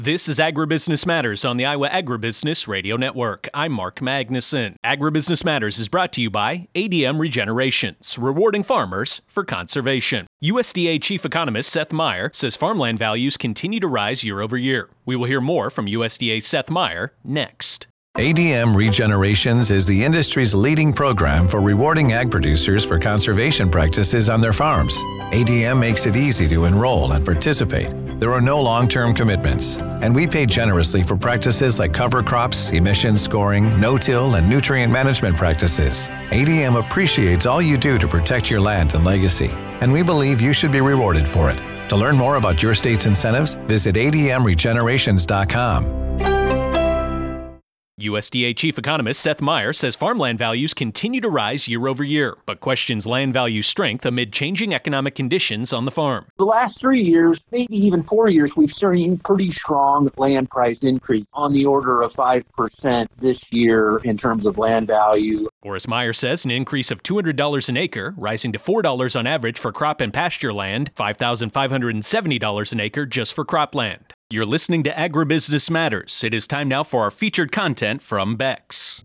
This is Agribusiness Matters on the Iowa Agribusiness Radio Network. I'm Mark Magnuson. Agribusiness Matters is brought to you by ADM Regenerations, rewarding farmers for conservation. USDA Chief Economist Seth Meyer says farmland values continue to rise year over year. We will hear more from USDA Seth Meyer next. ADM Regenerations is the industry's leading program for rewarding ag producers for conservation practices on their farms. ADM makes it easy to enroll and participate. There are no long-term commitments, and we pay generously for practices like cover crops, emission scoring, no-till, and nutrient management practices. ADM appreciates all you do to protect your land and legacy, and we believe you should be rewarded for it. To learn more about your state's incentives, visit admregenerations.com. USDA Chief Economist Seth Meyer says farmland values continue to rise year over year, but questions land value strength amid changing economic conditions on the farm. The last 3 years, maybe even 4 years, we've seen pretty strong land price increase on the order of 5% this year in terms of land value. Boris Meyer says an increase of $200 an acre, rising to $4 on average for crop and pasture land, $5,570 an acre just for cropland. You're listening to Agribusiness Matters. It is time now for our featured content from Beck's.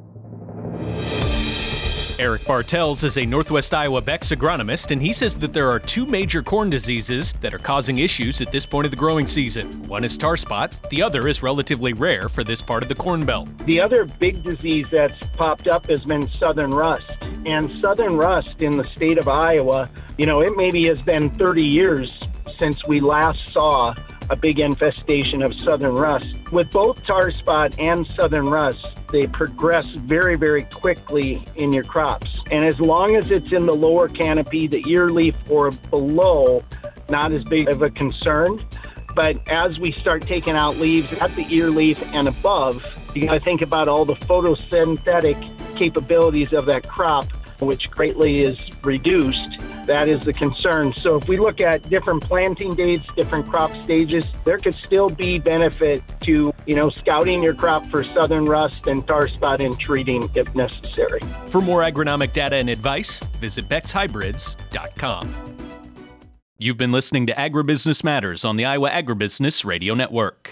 Eric Bartels is a Northwest Iowa Beck's agronomist, and he says that there are two major corn diseases that are causing issues at this point of the growing season. One is tar spot, the other is relatively rare for this part of the Corn Belt. The other big disease that's popped up has been southern rust. And southern rust in the state of Iowa, it maybe has been 30 years since we last saw a big infestation of southern rust. With both tar spot and southern rust, they progress very, very quickly in your crops. And as long as it's in the lower canopy, the ear leaf or below, not as big of a concern. But as we start taking out leaves at the ear leaf and above, you got to think about all the photosynthetic capabilities of that crop, which greatly is reduced. That is the concern. So if we look at different planting dates, different crop stages, there could still be benefit to, scouting your crop for southern rust and tar spot and treating if necessary. For more agronomic data and advice, visit BecksHybrids.com. You've been listening to Agribusiness Matters on the Iowa Agribusiness Radio Network.